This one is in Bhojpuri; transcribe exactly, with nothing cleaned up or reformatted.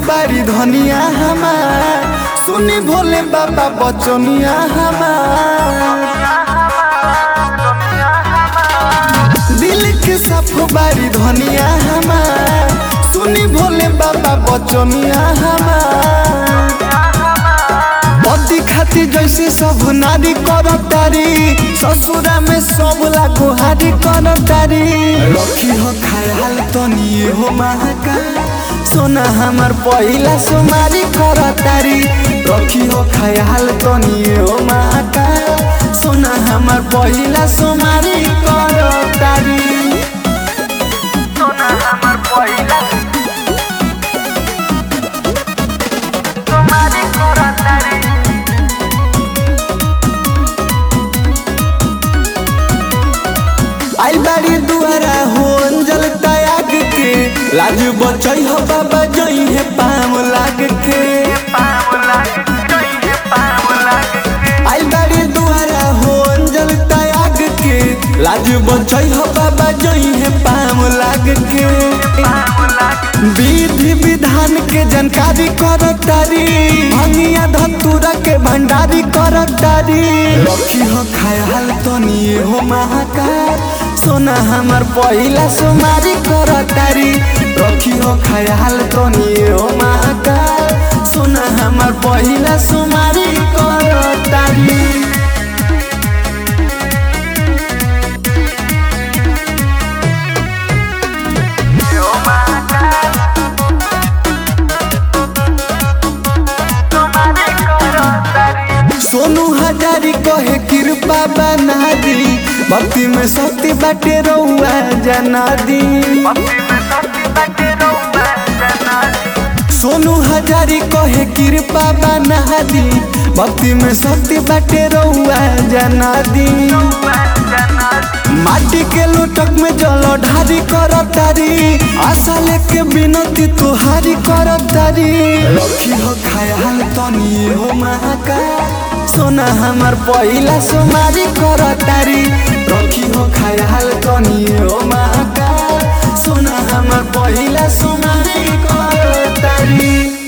बारी धनिया हमार, सुनी भोले बाबा बचनिया हमार। दिल के साफ बारी धनिया हमार, सुनी भोले बाबा बचनिया हमार। पति खाती जैसे सब नारी करतारी, ससुरा में सब लागो हारी करतारी। रखी हो ख्याल तनी हो महाकाल, सोना हमार पहिला सोमारी करतारी। रखी हो ख्याल तनी हो महाकाल, सोना हमार पहिला सोमारी करतारी। सोना हमार पहिला सोमारी करतारी। आई बारी दुआरा हो अंजल त्याग के, लाज बचई हो बाबा जई है पाम लाग के। आई बारी दुआरा हो अंजल त्याग के, लाज बचई हो बाबा जई है पाम लाग के। विधि विधान के जानकारी करतारी, भंगिया धतूरा के भंडारी करतारी। रखी हो ख्याल तनी हो महाकाल, सोना हमार पहिला सोमारी करतारी। रखी हो ख्याल तनी हो महाकाल, सोना हमार पहिला सोमारी करतारी। सोनू हजारी कहे कृपा बना दी, भक्ति में शक्ति बाटे रउआ जना दी। सोनू हजारी कहे कृपा बना दी, भक्ति में शक्ति बाटे रउआ जना दी। माटी के लोटक में जल ढारी करतारी, आशा लेके बिनती तुहारी करतारी। रखी हो ख्याल तनी हो महाकाल, सोना हमार पहिला सोमारी करतारी। रखी हो ख्याल तनी हो महाकाल, सोना हमार पहिला सोमारी करतारी।